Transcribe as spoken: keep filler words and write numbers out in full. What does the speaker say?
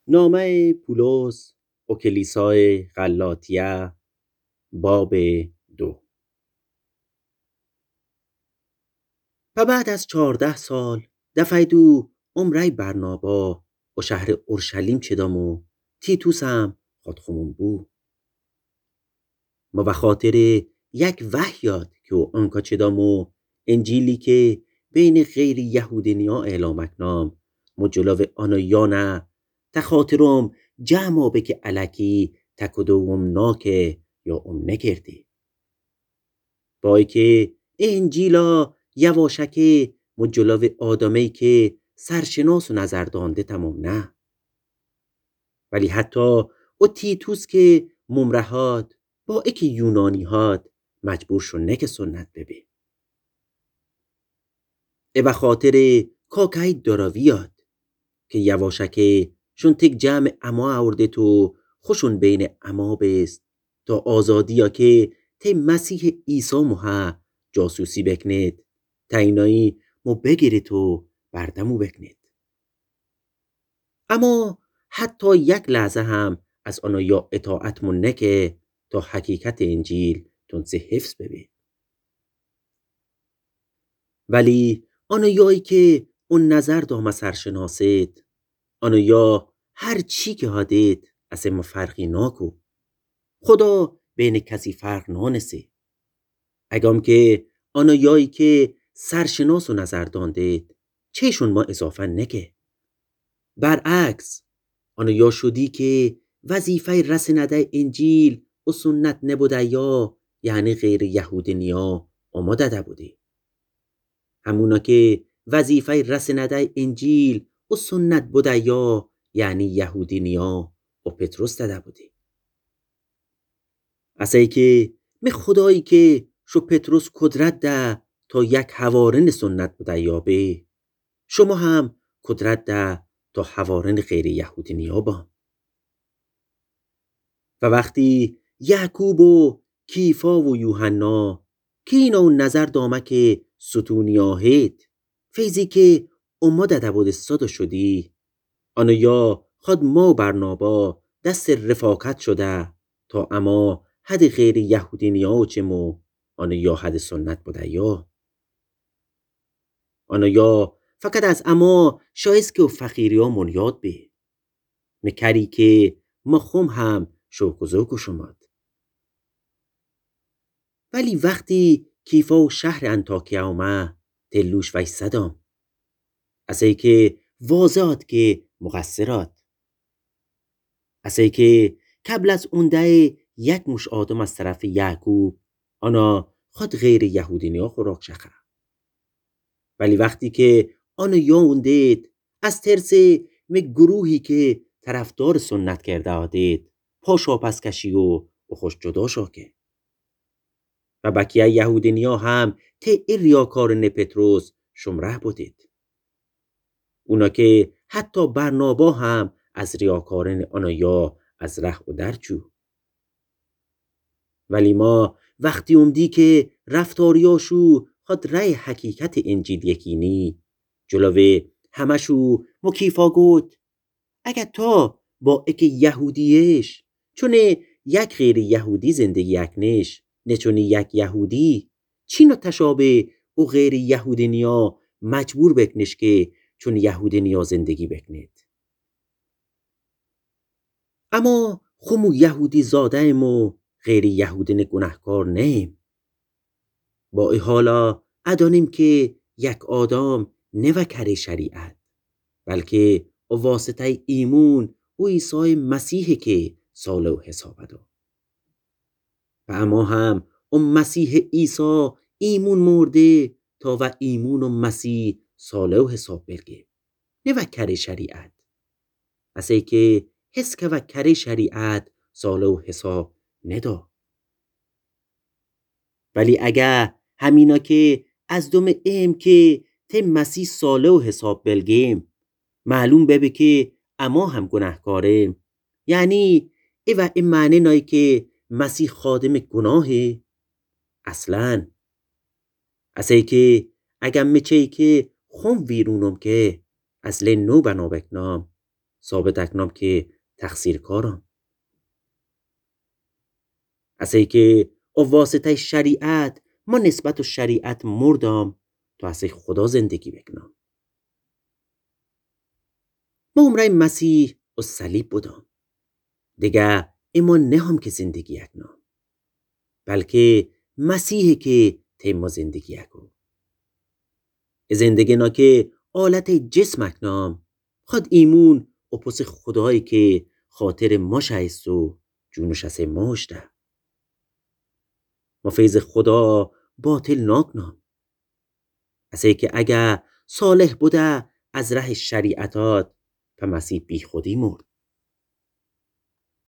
نامه پولس و کلیسای غلاطیه باب دو. و بعد از چهارده سال دفعیدو عمره برنابا و شهر اورشلیم چدامو تیتوس هم خودخومون بو. ما به خاطر یک وحیات که او آنکا چدامو انجیلی که بین غیر یهودینیا اعلام اکنام مجلو آنا یانه تخاطرم جمع به که علکی تکدوم ناکه یا ام نکردی. بایی که انجیلا یواشکه مجلو آدمی که سرشناس و نظردانده تمام نه. ولی حتی او تیتوس که ممرهات با اکی یونانی هات مجبور شو نک سنت ببی. ای به خاطر کاکای دراویات که یواشکه شون تک جمع اما آورده تو خوشون بین اما بست تا آزادی ها که تی مسیح عیسی موها جاسوسی بکند تا اینایی مو بگیری تو بردمو بکند. اما حتی یک لحظه هم از آنها یا اطاعت من نکه تا حقیقت انجیل تونسه حفظ ببی. ولی آنها یایی که اون نظر دامه سرشناسید آنها یا هر چی که هادید از ما فرقی ناکو. خدا بین کسی فرق نانسی. اگم که آنها یایی که سرشناس و نظر داندید چهشون ما اضافه نکه. برعکس آنها یا شدی که وظیفه رسنده انجیل و سنت نبوده یا یعنی غیر یهودینیا اما داده بودی. همونا که وظیفه رسنده انجیل و سنت بوده یا یعنی یهودینیا و پتروس داده بودی. اصایی که می خدایی که شو پتروس قدرت ده تا یک حوارن سنت بوده یا به شما هم قدرت ده تا حوارن غیر یهودینیا با. و وقتی یعقوب و کیفا و یوحنا که اینا نظر دامه که ستونی آهید فیزی که اما داده بود صدا شدی آنو یا خود ما برنابا دست رفاقت شده تا اما حد غیر یهودینیا و چمو آنو یا حد سنت بوده یا آنو یا فقط از اما شایست که و فقیری ها من یاد بی مکری که ما خوم هم شوک و زوک و شماد. ولی وقتی کیفا و شهر انطاکیه آمه دلوش ویستدام اسی که واضحات که مقصرات اسی که قبل از اون ده یک مش آدم از طرف یعقوب آنا خود غیر یهودینیا خوراک شخه. ولی وقتی که آنا یا اوندید از ترس می گروهی که طرفدار سنت کرده آدید پاشا پس کشی و خوش جدا شاکه. و بقیه یهودینیا هم تی ای ریاکار نه پتروس شمره بودید. اونا که حتی برنابا هم از ریاکارن آنا یا از ره و درچو. ولی ما وقتی اومدی که رفتاریاشو خود رای حقیقت انجیل یکینی جلوه همشو مکیفا گود اگر تا با اک یهودیش چونه یک غیر یهودی زندگی اکنش نچونه یک یهودی چینو تشابه او غیر یهودینیا مجبور بکنش که چون یهودینیا زندگی بکند. اما خمو یهودی زاده مو غیر یهودین گناهکار نیم. با ای حالا ادانیم که یک آدم نوکر شریعت بلکه او واسطه ایمون او عیسی مسیح که ساله و حساب داد. و اما هم او مسیح عیسی ایمون مرده تا و ایمون و مسیح ساله و حساب برگه نوکر شریعت اسی که حس که وکر شریعت ساله و حساب ندا. ولی اگه همینا که از دوم ایم که ته مسیح ساله و حساب بلگیم معلوم ببه که اما هم گناهکاره یعنی ای و این معنی نایی که مسیح خادم گناهه اصلاً اسی که اگه مچهی که خون ویرونم که از لنو بنا بکنام ثابت اکنام که تقصیر کارم. از ای که او واسطه شریعت ما نسبت و شریعت مردم تو از خدا زندگی بکنم. ما عمره مسیح و صلیب بودم. دیگه اما نه هم که زندگی اکنم. بلکه مسیح که تیما زندگی اکو. زندگی نا که آلت جسم اکنام خود ایمون و پس خدایی که خاطر ما شایست و جونش از ما هشته. ما فیض خدا باطل ناکنم. از ای که اگه صالح بوده از ره شریعتات پا مسیح بی خودی مرد.